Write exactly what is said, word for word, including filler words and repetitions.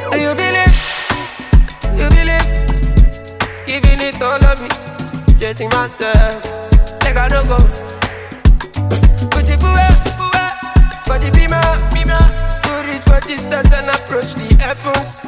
And you believe, you believe, giving it all of me, chasing myself, like I don't go. Put it away, for the beamer, beamer, to reach for distance and approach the heavens.